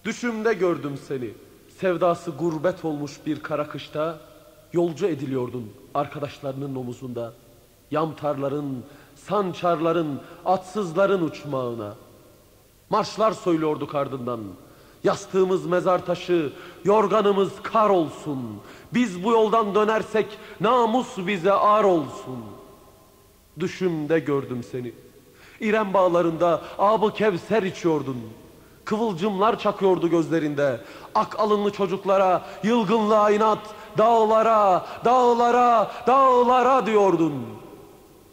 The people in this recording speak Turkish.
Düşümde gördüm seni. Sevdası gurbet olmuş bir kara kışta yolcu ediliyordun arkadaşlarının omuzunda. Yamtarların, sançarların, atsızların uçmağına. Marşlar söylüyorduk ardından. Yastığımız mezar taşı, yorganımız kar olsun. Biz bu yoldan dönersek namus bize ar olsun. Düşümde gördüm seni. İrem bağlarında ab-ı Kevser içiyordun. Kıvılcımlar çakıyordu gözlerinde. Ak alınlı çocuklara, yılgınlığa inat, dağlara, dağlara, dağlara diyordun.